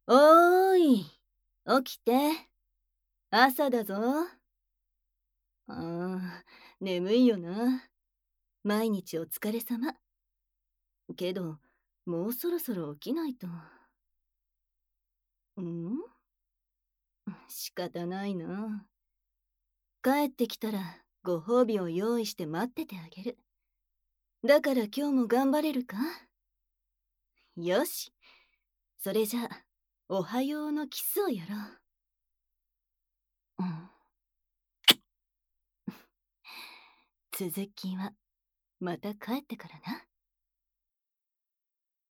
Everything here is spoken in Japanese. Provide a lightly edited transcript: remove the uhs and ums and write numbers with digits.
おーい、起きて。朝だぞ。眠いよな。毎日お疲れ様。けど、もうそろそろ起きないと。ん仕方ないな。帰ってきたらご褒美を用意して待っててあげる。だから今日も頑張れるか？よし。それじゃあ、おはようのキスをやろう。続きは、また帰ってからな。